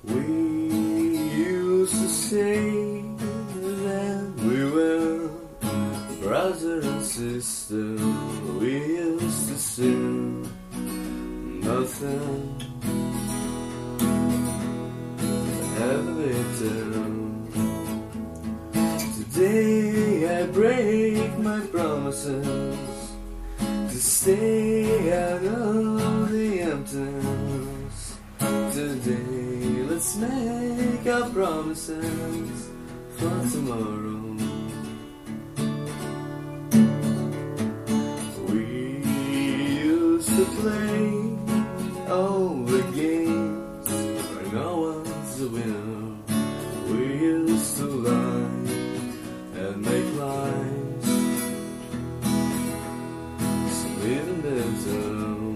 We used to say that we were brother and sister. We used to say nothing ever better. Today I break my promises to stay out of the emptiness. Today let's make our promises for tomorrow. We used to play all the games where no one's a winner. We used to lie and make lies some even better.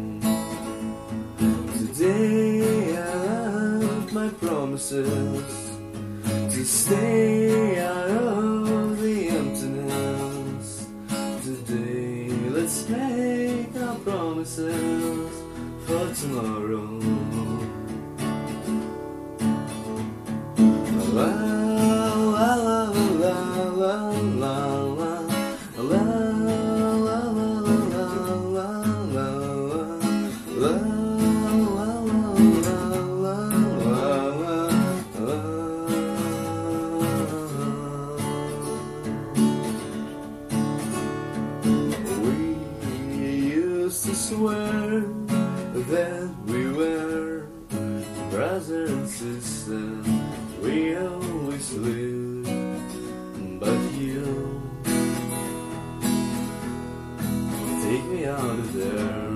Today I have my promises to stay out of the emptiness. Today let's make our promises for tomorrow. La la la la la la la la la la la la. To swear that we were brother and sister, we always lived, but you take me out of there.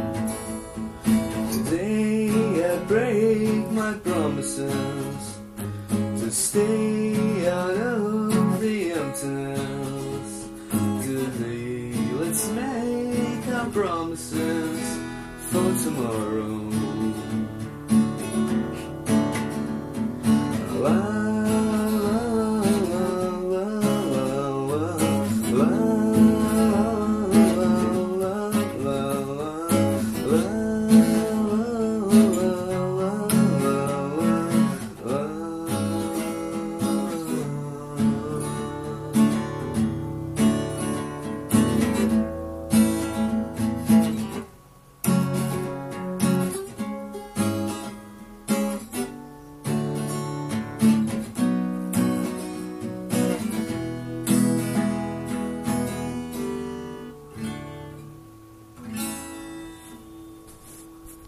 Today I break my promises to stay out of the emptiness. Today let's make our promises for tomorrow.